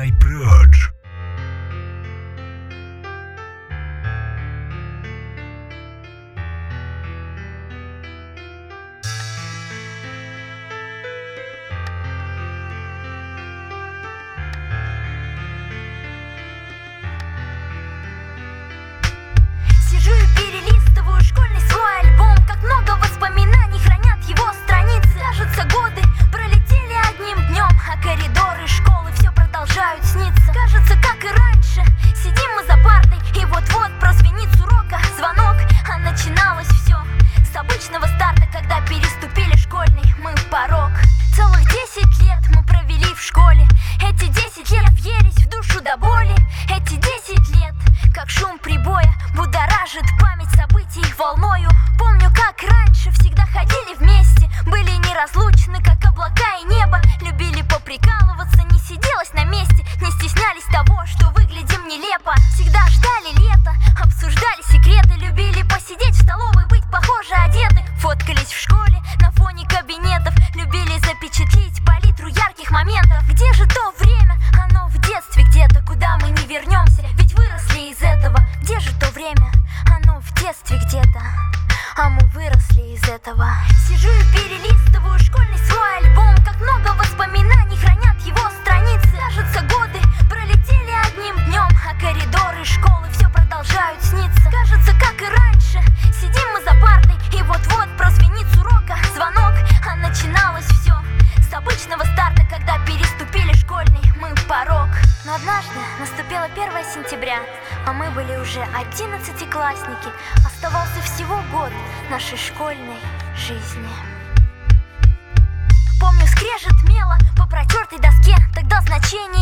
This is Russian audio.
by Proj. Сижу и перелистываю школьный свой альбом. Как много воспоминаний хранят его страницы. Кажется, годы пролетели одним днем, а коридоры школы все продолжают сниться. Кажется, как и раньше, сидим мы за партой, и вот-вот прозвенит с урока звонок. А начиналось все с обычного старта, когда переступили школьный мы порог. Целых 10 лет мы провели в школе. Эти 10 лет въелись в душу до боли. Эти 10 лет, как шум прибоя, будоражит память событий волною. Помню, как раньше всегда ходили вместе, были неразлучны, как облака и небо. Любили поприкалываться, не сиделось на месте, не стеснялись того, что выглядим нелепо. Всегда ждали лета, обсуждали секреты, любили посидеть в столовой, быть похоже одеты. Фоткались в школе на фоне кабинетов, любили запечатлеть палитру ярких моментов. Где же то время? Оно в детстве где-то, куда мы не вернемся, ведь выросли из этого. Где же то время? Оно в детстве где-то, а мы выросли из этого. Сижу и перелистываю школьный свой альбом. Как много воспоминаний хранят его страницы. Кажется, годы пролетели одним днем, а коридоры школы все продолжают сниться. Кажется, как и раньше, сидим мы за партой, и вот-вот прозвенит с урока звонок. А начиналось все с обычного старта, когда переступили школьный мы порог. Но однажды наступило 1 сентября, а мы были уже 11-классники. Оставался всего год нашей школьной жизни. Помню, скрежет мела по протертой доске, тогда значение